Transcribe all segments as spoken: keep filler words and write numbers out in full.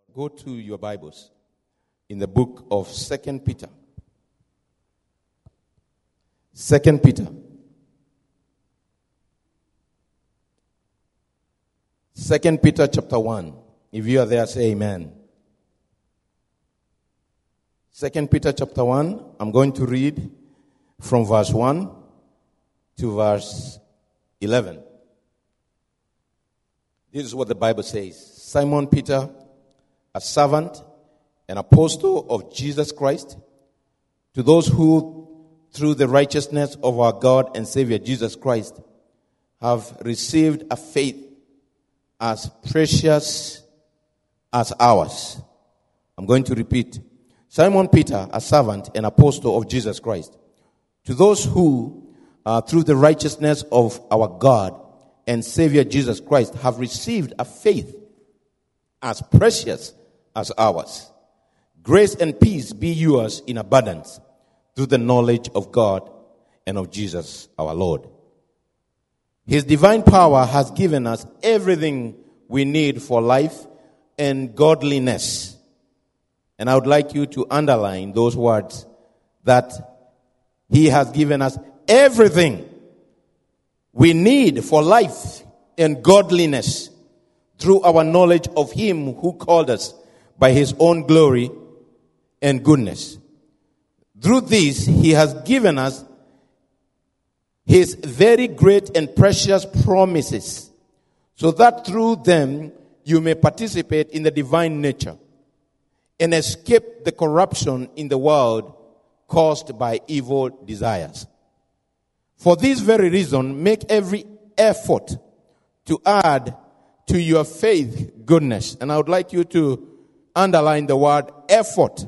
Go to your Bibles in the book of Second Peter. Second Peter. Second Peter chapter one. If you are there, say amen. Second Peter chapter one. I'm going to read from verse one to verse eleven. This is what the Bible says. Simon Peter, a servant and apostle of Jesus Christ, to those who, through the righteousness of our God and Savior Jesus Christ, have received a faith as precious as ours. I'm going to repeat. Simon Peter, a servant and apostle of Jesus Christ, to those who, uh, through the righteousness of our God and Savior Jesus Christ, have received a faith as precious as ours. Grace and peace be yours in abundance through the knowledge of God and of Jesus our Lord. His divine power has given us everything we need for life and godliness. And I would like you to underline those words, that He has given us everything we need for life and godliness through our knowledge of Him who called us by His own glory and goodness. Through this, He has given us His very great and precious promises, so that through them you may participate in the divine nature and escape the corruption in the world caused by evil desires. For this very reason, make every effort to add to your faith goodness. And I would like you to underline the word effort.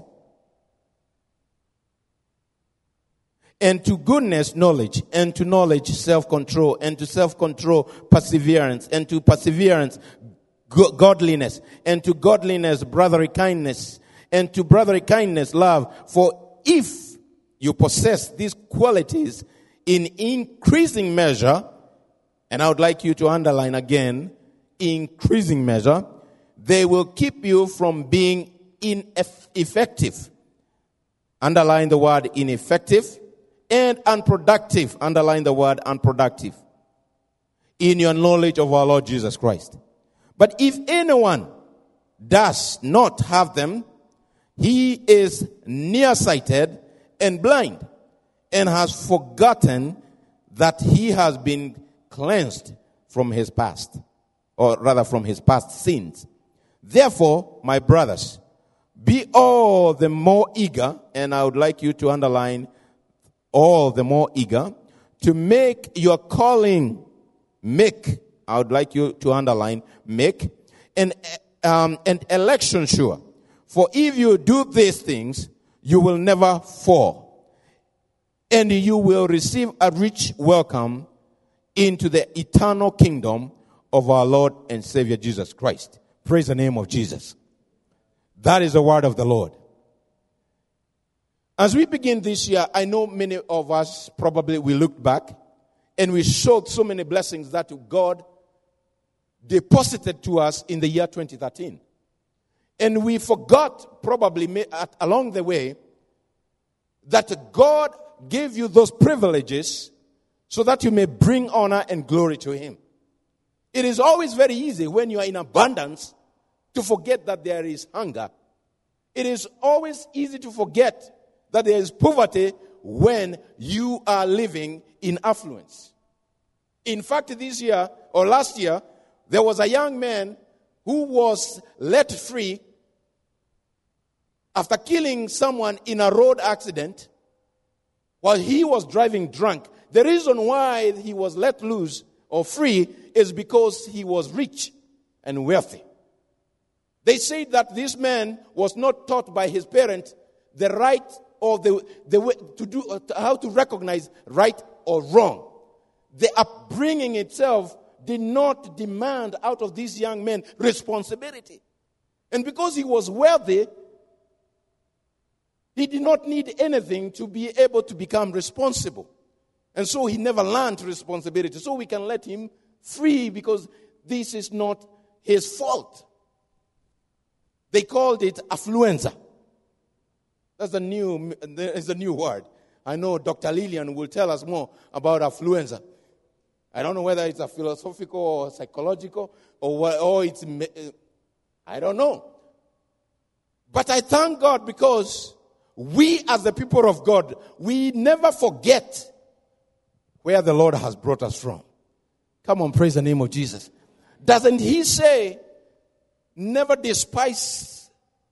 And to goodness, knowledge. And to knowledge, self-control. And to self-control, perseverance. And to perseverance, go- godliness. And to godliness, brotherly kindness. And to brotherly kindness, love. For if you possess these qualities in increasing measure, and I would like you to underline again, increasing measure, they will keep you from being ineffective. Underline the word ineffective. And unproductive. Underline the word unproductive. In your knowledge of our Lord Jesus Christ. But if anyone does not have them, he is nearsighted and blind, and has forgotten that he has been cleansed from his past, or rather from his past sins. Therefore, my brothers, be all the more eager, and I would like you to underline all the more eager, to make your calling, make, I would like you to underline, make, and, um, and election sure. For if you do these things, you will never fall, and you will receive a rich welcome into the eternal kingdom of our Lord and Savior Jesus Christ. Praise the name of Jesus. That is the word of the Lord. As we begin this year, I know many of us probably we looked back and we showed so many blessings that God deposited to us in the year twenty thirteen. And we forgot probably along the way that God gave you those privileges so that you may bring honor and glory to Him. It is always very easy when you are in abundance to forget that there is hunger. It is always easy to forget that there is poverty when you are living in affluence. In fact, this year or last year, there was a young man who was let free after killing someone in a road accident while he was driving drunk. The reason why he was let loose or free is because he was rich and wealthy. They say that this man was not taught by his parents the right or the, the way to do, uh, how to recognize right or wrong. The upbringing itself did not demand out of this young man responsibility. And because he was wealthy, he did not need anything to be able to become responsible. And so he never learned responsibility. So we can let him free because this is not his fault. They called it affluenza. That's a new, it's a new word. I know Doctor Lillian will tell us more about affluenza. I don't know whether it's a philosophical or psychological or what, or it's, I don't know. But I thank God because we as the people of God, we never forget where the Lord has brought us from. Come on, praise the name of Jesus. Doesn't he say, never despise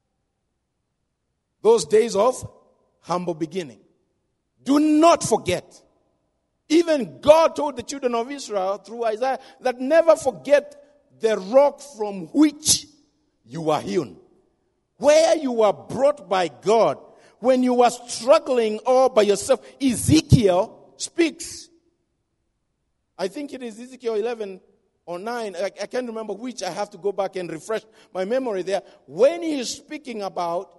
those days of humble beginning? Do not forget. Even God told the children of Israel through Isaiah that never forget the rock from which you were hewn. Where you were brought by God, when you were struggling all by yourself. Ezekiel speaks. I think it is Ezekiel eleven or nine. I, I can't remember which. I have to go back and refresh my memory there. When he is speaking about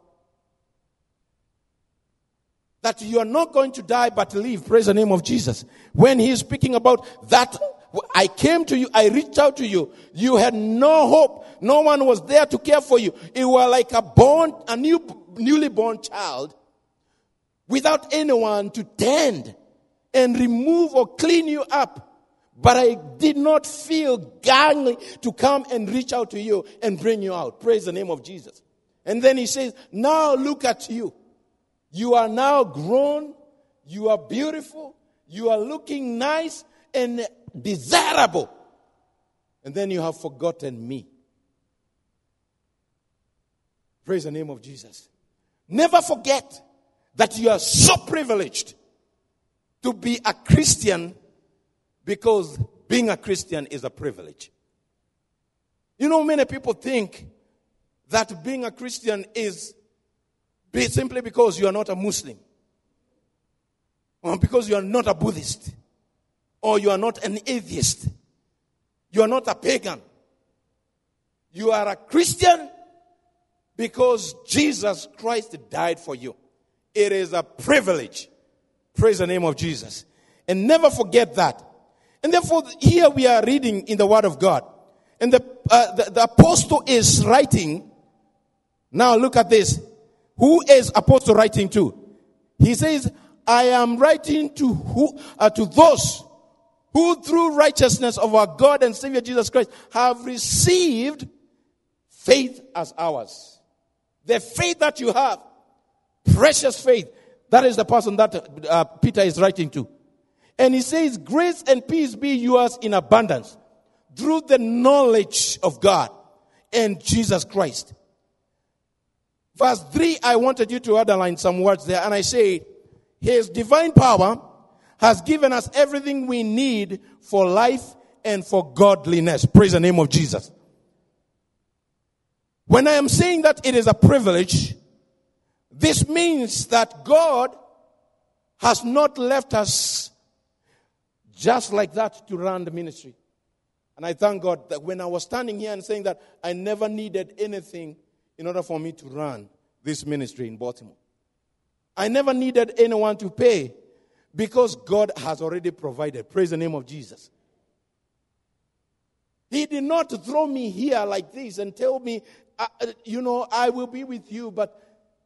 that you are not going to die but live. Praise the name of Jesus. When he is speaking about that, I came to you, I reached out to you. You had no hope. No one was there to care for you. You were like a born, a new, newly born child without anyone to tend and remove or clean you up. But I did not feel gangly to come and reach out to you and bring you out. Praise the name of Jesus. And then he says, now look at you. You are now grown, you are beautiful, you are looking nice and desirable. And then you have forgotten me. Praise the name of Jesus. Never forget that you are so privileged to be a Christian, because being a Christian is a privilege. You know, many people think that being a Christian is Be simply because you are not a Muslim, or because you are not a Buddhist, or you are not an atheist, you are not a pagan. You are a Christian because Jesus Christ died for you. It is a privilege. Praise the name of Jesus. And never forget that. And therefore, here we are reading in the Word of God. And the, uh, the, the apostle is writing. Now look at this. Who is apostle writing to? He says, I am writing to who, uh, to those who through righteousness of our God and Savior Jesus Christ have received faith as ours. The faith that you have, precious faith, that is the person that uh, Peter is writing to. And he says, grace and peace be yours in abundance through the knowledge of God and Jesus Christ. Verse three, I wanted you to underline some words there. And I say, his divine power has given us everything we need for life and for godliness. Praise the name of Jesus. When I am saying that it is a privilege, this means that God has not left us just like that to run the ministry. And I thank God that when I was standing here and saying that I never needed anything in order for me to run this ministry in Baltimore. I never needed anyone to pay because God has already provided. Praise the name of Jesus. He did not throw me here like this and tell me, uh, you know, I will be with you, but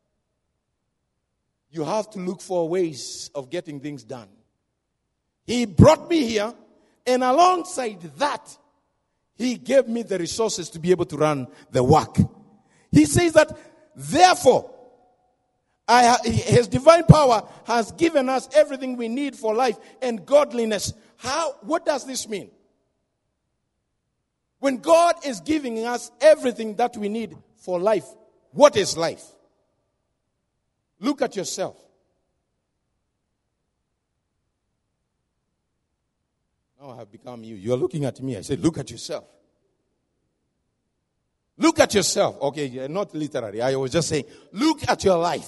you have to look for ways of getting things done. He brought me here, and alongside that, he gave me the resources to be able to run the work. He says that, therefore, I, his divine power has given us everything we need for life and godliness. How? What does this mean? When God is giving us everything that we need for life, what is life? Look at yourself. Now I have become you. You are looking at me. I said, look at yourself. Look at yourself. Okay, not literally. I was just saying, look at your life.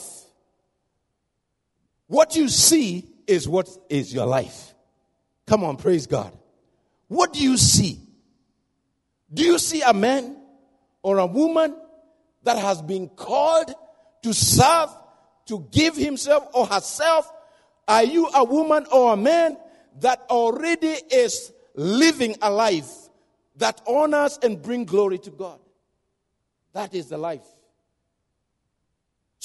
What you see is what is your life. Come on, praise God. What do you see? Do you see a man or a woman that has been called to serve, to give himself or herself? Are you a woman or a man that already is living a life that honors and brings glory to God? That is the life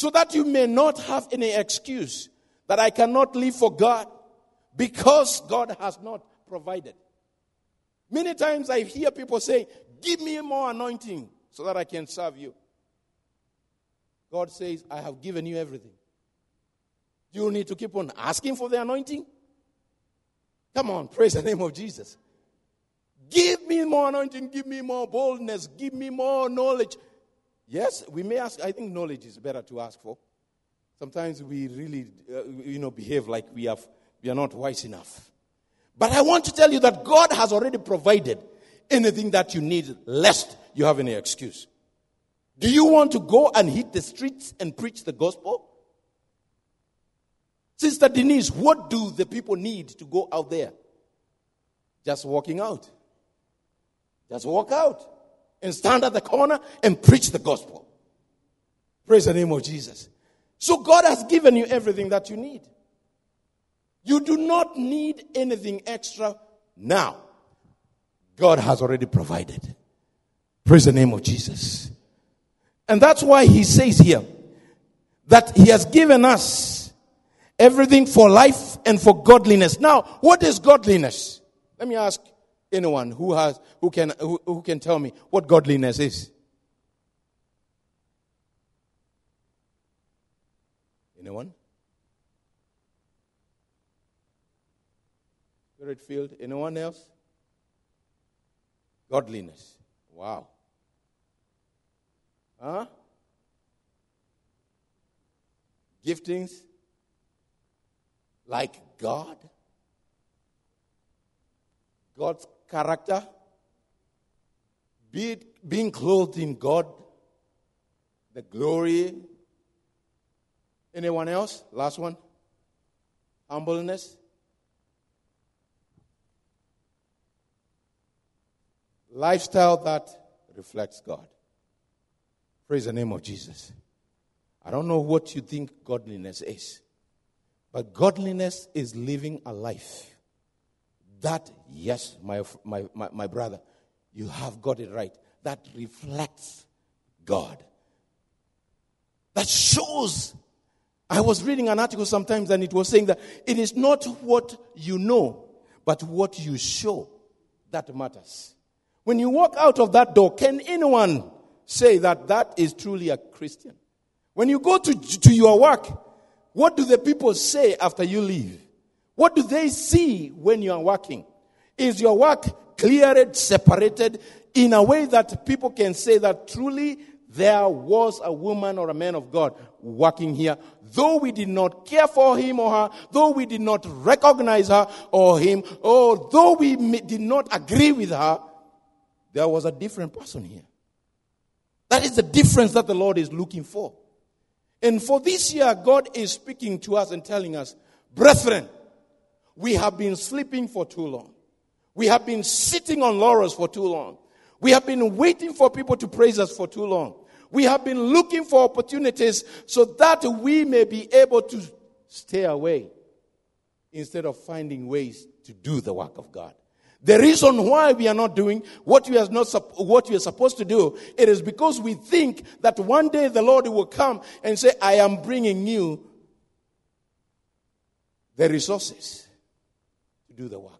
So that you may not have any excuse that I cannot live for God because God has not provided. Many times I hear people say, give me more anointing so that I can serve you. God says, I have given you everything. Do you need to keep on asking for the anointing? Come on, praise the name of Jesus. Give me more anointing, give me more boldness, give me more knowledge. Yes, we may ask. I think knowledge is better to ask for. Sometimes we really, uh, you know, behave like we have, we are not wise enough. But I want to tell you that God has already provided anything that you need, lest you have any excuse. Do you want to go and hit the streets and preach the gospel? Sister Denise, what do the people need to go out there? Just walking out. Just walk out and stand at the corner and preach the gospel. Praise the name of Jesus. So God has given you everything that you need. You do not need anything extra now. God has already provided. Praise the name of Jesus. And that's why he says here that he has given us everything for life and for godliness. Now, what is godliness? Let me ask anyone who has who can who, who can tell me what godliness is. Anyone? Spirit-filled. Anyone else? Godliness. Wow. Huh? Giftings like God. God's character. Be it, being clothed in God. The glory. Anyone else? Last one. Humbleness. Lifestyle that reflects God. Praise the name of Jesus. I don't know what you think godliness is, but godliness is living a life that, yes, my, my, my, my brother, you have got it right, that reflects God. That shows. I was reading an article sometimes and it was saying that it is not what you know, but what you show that matters. When you walk out of that door, can anyone say that that is truly a Christian? When you go to, to your work, what do the people say after you leave? What do they see when you are working? Is your work cleared, separated, in a way that people can say that truly there was a woman or a man of God working here, though we did not care for him or her, though we did not recognize her or him, or though we did not agree with her, there was a different person here. That is the difference that the Lord is looking for. And for this year, God is speaking to us and telling us, brethren, we have been sleeping for too long. We have been sitting on laurels for too long. We have been waiting for people to praise us for too long. We have been looking for opportunities so that we may be able to stay away instead of finding ways to do the work of God. The reason why we are not doing what we are not what we are supposed to do, it is because we think that one day the Lord will come and say, I am bringing you the resources to do the work.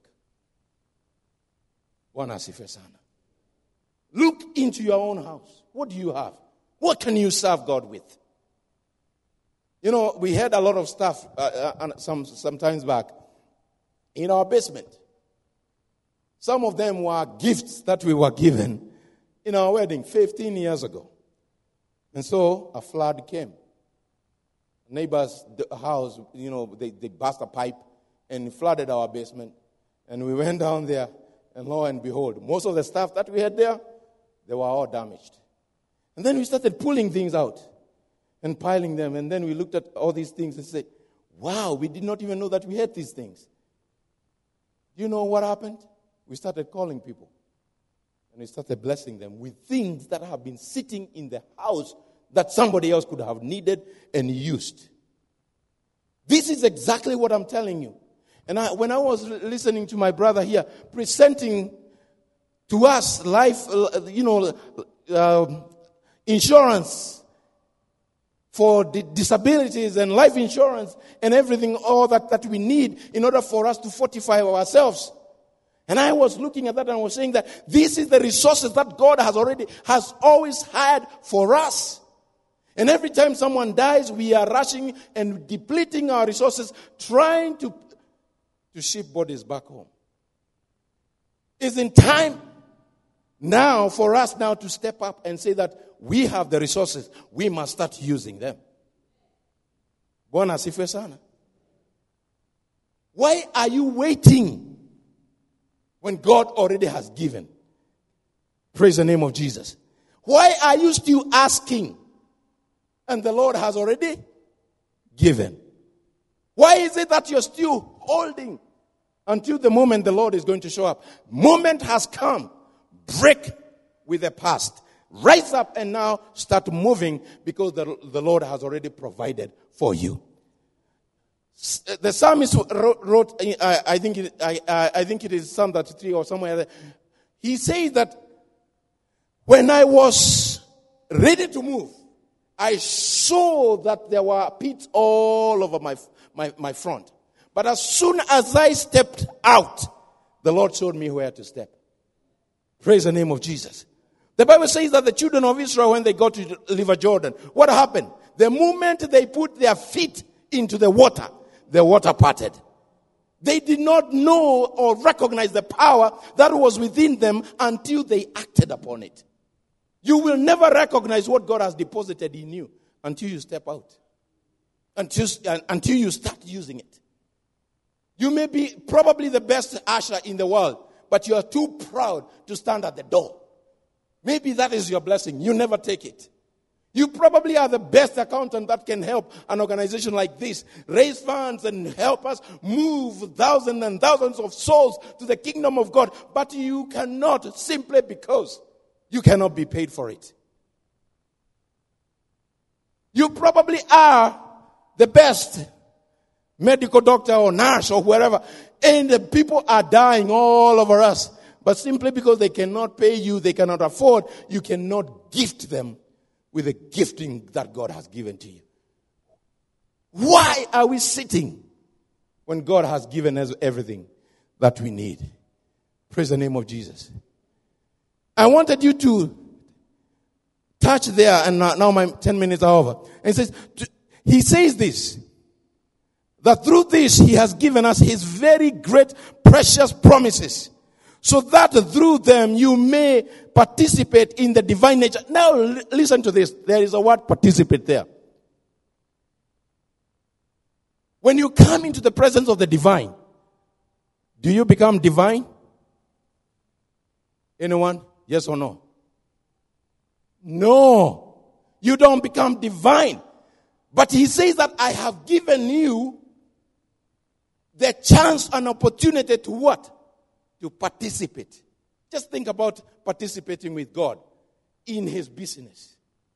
Look into your own house. What do you have? What can you serve God with? You know, we had a lot of stuff uh, uh, some sometimes back in our basement. Some of them were gifts that we were given in our wedding fifteen years ago. And so a flood came. Neighbor's house, you know, they, they burst a pipe and flooded our basement. And we went down there, and lo and behold, most of the stuff that we had there, they were all damaged. And then we started pulling things out and piling them. And then we looked at all these things and said, wow, we did not even know that we had these things. Do you know what happened? We started calling people, and we started blessing them with things that have been sitting in the house that somebody else could have needed and used. This is exactly what I'm telling you. And I, when I was listening to my brother here presenting to us life, you know, uh, insurance for the disabilities and life insurance and everything, all that, that we need in order for us to fortify ourselves. And I was looking at that and I was saying that this is the resources that God has already, has always had for us. And every time someone dies, we are rushing and depleting our resources, trying to, to ship bodies back home. It's in time now for us now to step up and say that we have the resources. We must start using them. Bwana asifiwe sana. Why are you waiting when God already has given? Praise the name of Jesus. Why are you still asking and the Lord has already given? Why is it that you're still holding until the moment the Lord is going to show up? Moment has come. Break with the past. Rise up and now start moving because the, the Lord has already provided for you. The psalmist wrote, wrote I, I think it, I, I think it is Psalm thirty-three or somewhere there. He says that when I was ready to move, I saw that there were pits all over my, my, my front. But as soon as I stepped out, the Lord showed me where to step. Praise the name of Jesus. The Bible says that the children of Israel, when they got to the River Jordan, what happened? The moment they put their feet into the water, the water parted. They did not know or recognize the power that was within them until they acted upon it. You will never recognize what God has deposited in you until you step out. Until, until you start using it. You may be probably the best usher in the world, but you are too proud to stand at the door. Maybe that is your blessing. You never take it. You probably are the best accountant that can help an organization like this raise funds and help us move thousands and thousands of souls to the kingdom of God. But you cannot, simply because you cannot be paid for it. You probably are the best medical doctor or nurse or wherever, and the people are dying all over us. But simply because they cannot pay you, they cannot afford, you cannot gift them with the gifting that God has given to you. Why are we sitting when God has given us everything that we need? Praise the name of Jesus. I wanted you to touch there, and now my ten minutes are over. And he says, he says this, that through this he has given us his very great precious promises, so that through them you may participate in the divine nature. Now listen to this. There is a word participate there. When you come into the presence of the divine, do you become divine? Anyone? Yes or no? No. You don't become divine. But he says that I have given you the chance and opportunity to what? To participate. Just think about participating with God in his business.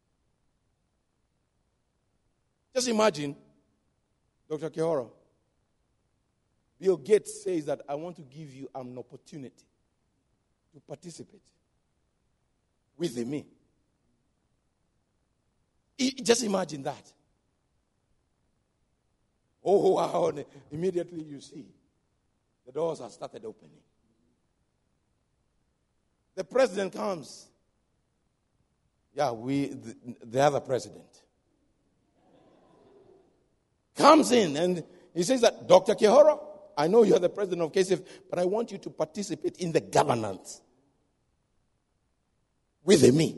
Just imagine, Doctor Kihoro, Bill Gates says that I want to give you an opportunity to participate with me. Just imagine that. Oh, wow. Immediately you see the doors have started opening. The president comes. Yeah, we, the, the other president. Comes in and he says that, Doctor Kihoro, I know you're the president of K C F, but I want you to participate in the governance with me.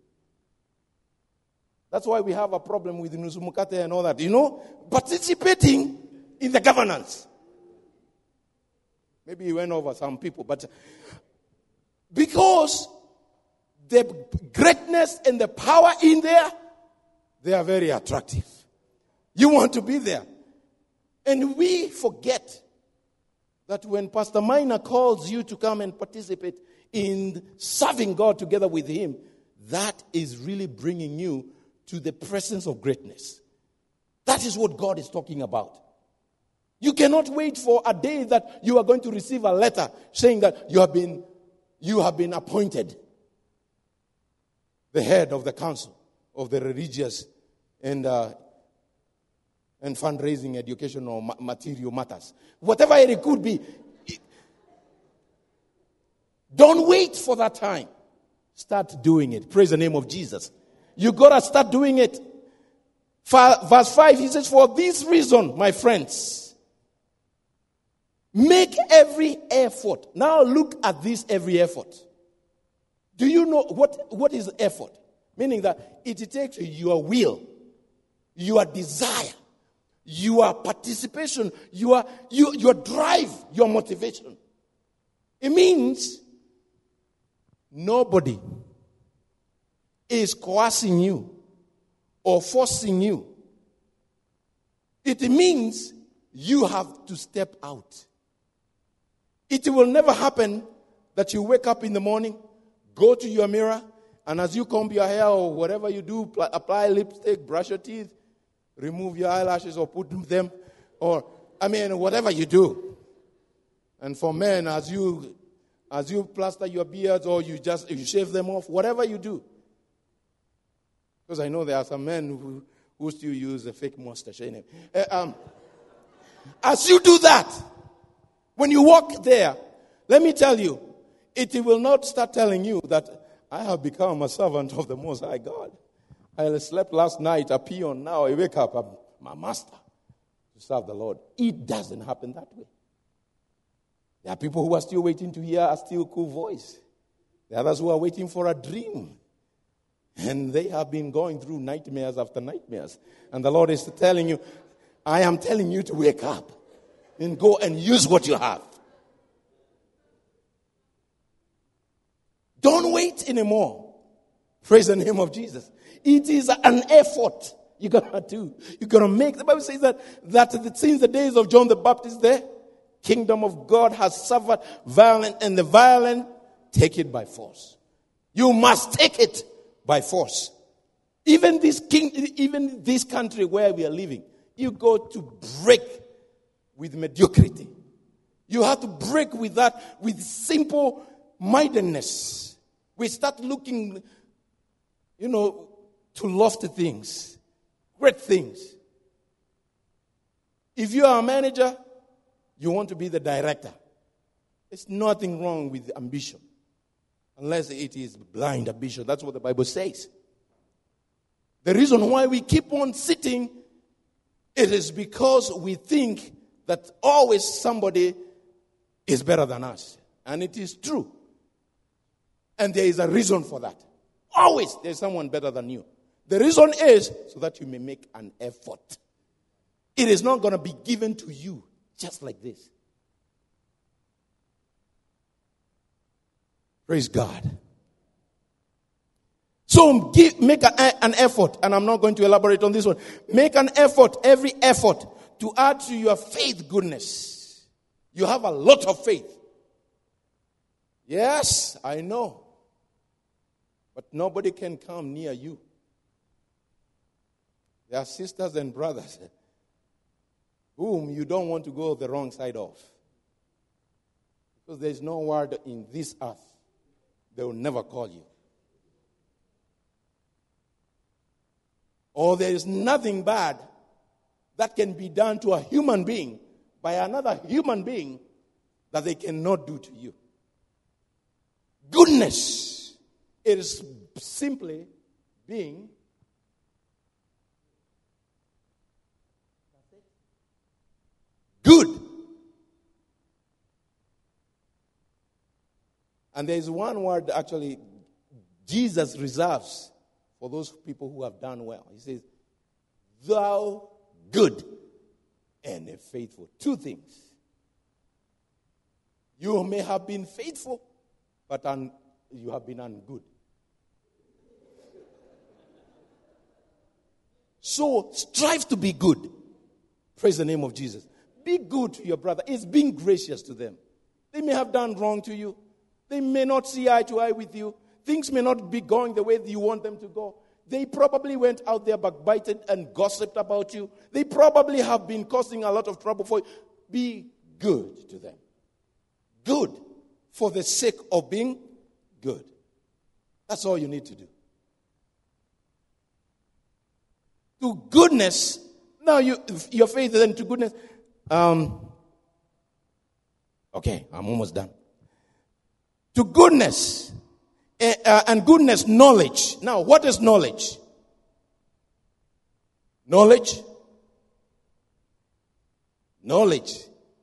That's why we have a problem with Nuzumukate and all that. You know, participating in the governance. Maybe he went over some people, but because the greatness and the power in there, they are very attractive. You want to be there. And we forget that when Pastor Minor calls you to come and participate in serving God together with him, that is really bringing you to the presence of greatness. That is what God is talking about. You cannot wait for a day that you are going to receive a letter saying that you have been You have been appointed the head of the council of the religious and uh, and fundraising, education, or ma- material matters. Whatever it could be. Don't wait for that time. Start doing it. Praise the name of Jesus. You got to start doing it. Verse five, he says, for this reason, my friends, make every effort. Now look at this every effort. Do you know what, what is effort? Meaning that it takes your will, your desire, your participation, your, your, your drive, your motivation. It means nobody is coercing you or forcing you. It means you have to step out. It will never happen that you wake up in the morning, go to your mirror, and as you comb your hair or whatever you do, apply lipstick, brush your teeth, remove your eyelashes or put them, or, I mean, whatever you do. And for men, as you as you plaster your beards or you just you shave them off, whatever you do. Because I know there are some men who, who still use a fake mustache. Uh, um, as you do that, when you walk there, let me tell you, it will not start telling you that I have become a servant of the Most High God. I slept last night, a peon, now I wake up, I'm a master to serve the Lord. It doesn't happen that way. There are people who are still waiting to hear a still cool voice. There are others who are waiting for a dream. And they have been going through nightmares after nightmares. And the Lord is telling you, I am telling you to wake up and go and use what you have. Don't wait anymore. Praise the name of Jesus. It is an effort you gotta do. You gotta make. The Bible says that, that since the days of John the Baptist, the kingdom of God has suffered violence, and the violent take it by force. You must take it by force. Even this king, even this country where we are living, you go to break with mediocrity. You have to break with that, with simple mindedness. We start looking, you know, to lofty things, great things. If you are a manager, you want to be the director. There's nothing wrong with ambition, unless it is blind ambition. That's what the Bible says. The reason why we keep on sitting, it is because we think that always somebody is better than us. And it is true. And there is a reason for that. Always there's someone better than you. The reason is so that you may make an effort. It is not going to be given to you just like this. Praise God. So give, make a, an effort, and I'm not going to elaborate on this one. Make an effort, every effort, to add to your faith goodness. You have a lot of faith. Yes, I know. But nobody can come near you. There are sisters and brothers whom you don't want to go the wrong side of. Because there is no word in this earth they will never call you. Or there is nothing bad that can be done to a human being by another human being that they cannot do to you. Goodness, it is simply being good. And there is one word actually Jesus reserves for those people who have done well. He says, thou good and faithful. Two things. You may have been faithful, but un- you have been ungood. So strive to be good. Praise the name of Jesus. Be good to your brother. It's being gracious to them. They may have done wrong to you. They may not see eye to eye with you. Things may not be going the way you want them to go. They probably went out there backbited and gossiped about you. They probably have been causing a lot of trouble for you. Be good to them. Good for the sake of being good. That's all you need to do. to goodness. Now you, your faith then to goodness. Um, okay, I'm almost done. To goodness, uh, and goodness, knowledge. Now, what is knowledge? Knowledge? Knowledge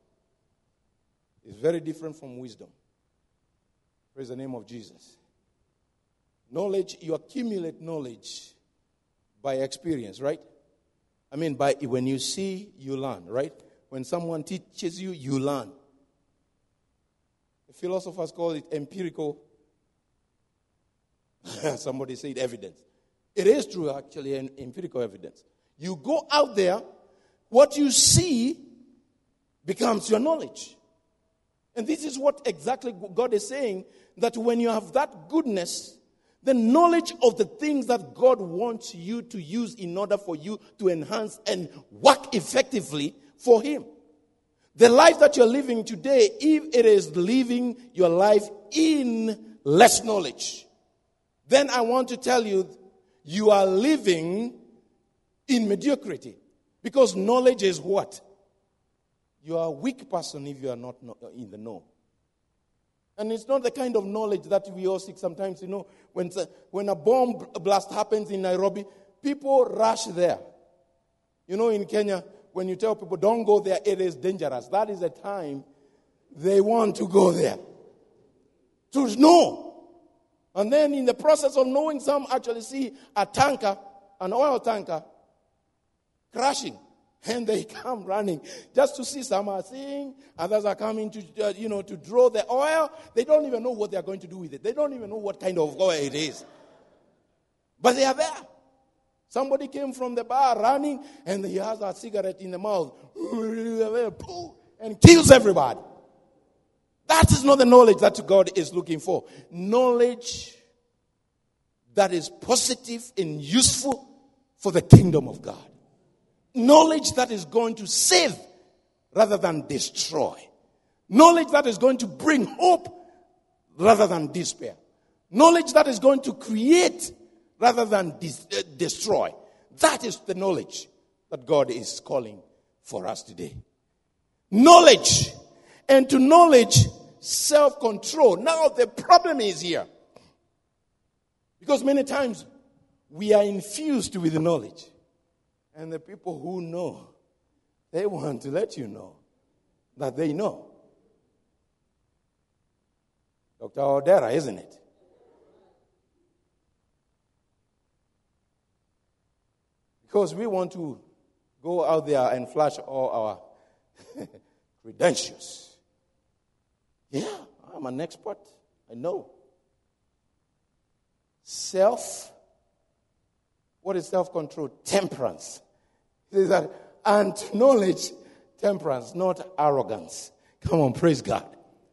is very different from wisdom. Praise the name of Jesus. Knowledge, you accumulate knowledge by experience, right? I mean, by when you see, you learn, right? When someone teaches you, you learn. The philosophers call it empirical. Somebody said evidence. It is true, actually, an empirical evidence. You go out there, what you see becomes your knowledge. And this is what exactly God is saying, that when you have that goodness, the knowledge of the things that God wants you to use in order for you to enhance and work effectively for Him. The life that you're living today, if it is living your life in less knowledge, then I want to tell you, you are living in mediocrity. Because knowledge is what? You are a weak person if you are not in the know. And it's not the kind of knowledge that we all seek sometimes. You know, when, when a bomb blast happens in Nairobi, people rush there. You know, in Kenya, when you tell people, don't go there, it is dangerous. That is the time they want to go there. To know. And then in the process of knowing, some actually see a tanker, an oil tanker, crashing. And they come running just to see. Some are seeing, others are coming to, uh, you know, to draw the oil. They don't even know what they are going to do with it. They don't even know what kind of oil it is. But they are there. Somebody came from the bar running, and he has a cigarette in the mouth and kills everybody. That is not the knowledge that God is looking for. Knowledge that is positive and useful for the kingdom of God. Knowledge that is going to save rather than destroy. Knowledge that is going to bring hope rather than despair. Knowledge that is going to create rather than dis- uh, destroy. That is the knowledge that God is calling for us today. Knowledge. And to knowledge, self-control. Now the problem is here. Because many times we are infused with knowledge. And the people who know, they want to let you know that they know. Doctor Odera, isn't it? Because we want to go out there and flash all our credentials. Yeah, I'm an expert. I know. Self What is self-control? Temperance. It is that, and knowledge, temperance, not arrogance. Come on, praise God.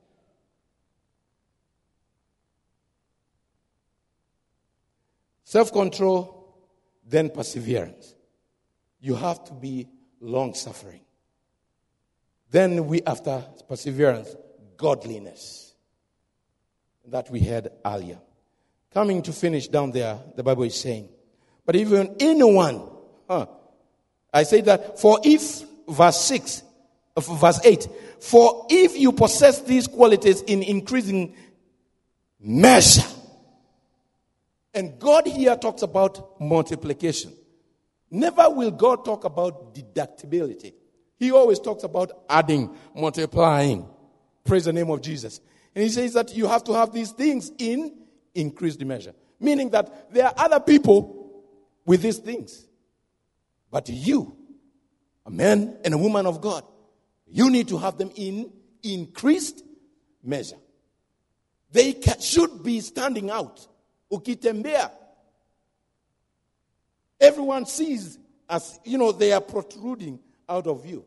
Self-control, then perseverance. You have to be long-suffering. Then we, after perseverance, godliness. That we had earlier. Coming to finish down there, the Bible is saying, but even anyone, huh, I say that, for if, verse six, verse eight, for if you possess these qualities in increasing measure, and God here talks about multiplication. Never will God talk about deductibility. He always talks about adding, multiplying. Praise the name of Jesus. And he says that you have to have these things in increased measure. Meaning that there are other people with these things. But you, a man and a woman of God, you need to have them in increased measure. They ca- should be standing out. Ukitembea. Everyone sees as, you know, they are protruding out of view.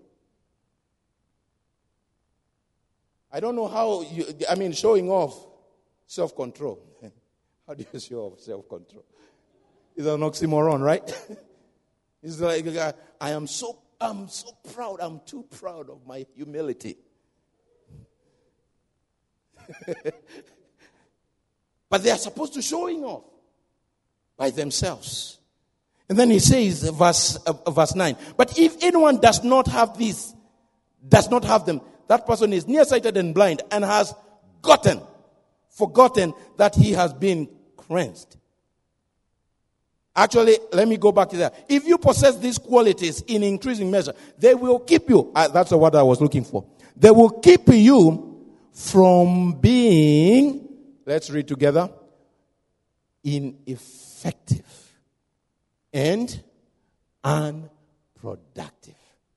I don't know how you, I mean, showing off self-control. How do you show off self-control? It's an oxymoron, right? It's like, I am so, I'm so proud. I'm too proud of my humility. But they are supposed to showing off by themselves. And then he says, verse, uh, verse nine, but if anyone does not have this, does not have them, that person is nearsighted and blind and has gotten, forgotten that he has been cleansed. Actually, let me go back to that. If you possess these qualities in increasing measure, they will keep you, uh, that's the word I was looking for. They will keep you from being, let's read together, ineffective and unproductive.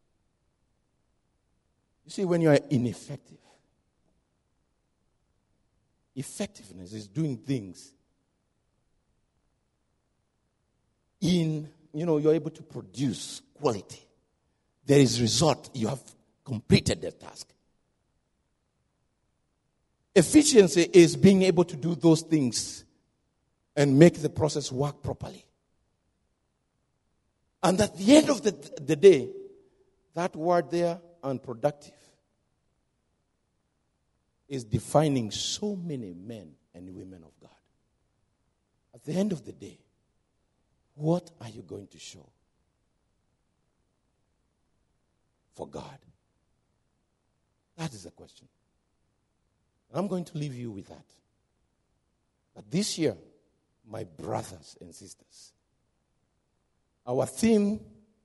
You see, when you are ineffective, effectiveness is doing things in, you know, you're able to produce quality. There is result. You have completed the task. Efficiency is being able to do those things and make the process work properly. And at the end of the, the day, that word there, unproductive, is defining so many men and women of God. At the end of the day, what are you going to show for God? That is the question. And I'm going to leave you with that. That this year, my brothers and sisters, our theme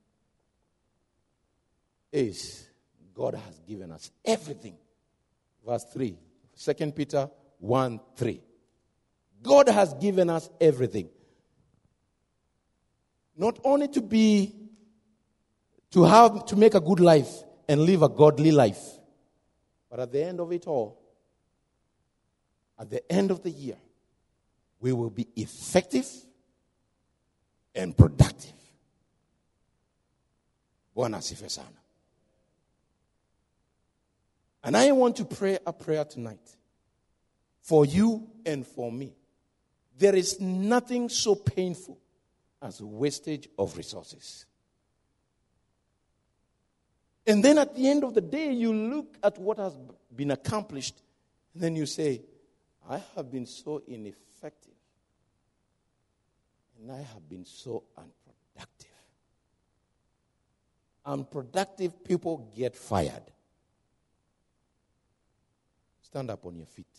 is God has given us everything. Verse three, Second Peter one three. God has given us everything. Not only to be, to have, to make a good life and live a godly life, but at the end of it all, at the end of the year, we will be effective and productive. Bwana asifiwe sana. And I want to pray a prayer tonight for you and for me. There is nothing so painful as wastage of resources. And then at the end of the day, you look at what has been accomplished, and then you say, I have been so ineffective, and I have been so unproductive. Unproductive people get fired. Stand up on your feet.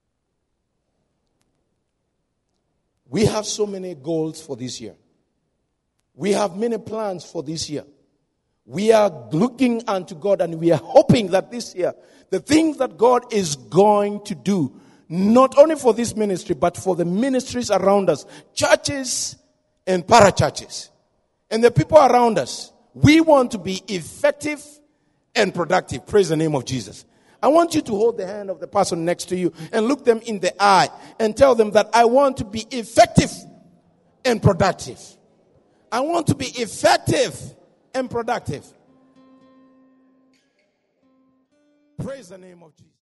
We have so many goals for this year. We have many plans for this year. We are looking unto God and we are hoping that this year, the things that God is going to do, not only for this ministry, but for the ministries around us, churches and parachurches, and the people around us, we want to be effective and productive. Praise the name of Jesus. I want you to hold the hand of the person next to you and look them in the eye and tell them that I want to be effective and productive. I want to be effective and productive. Praise the name of Jesus.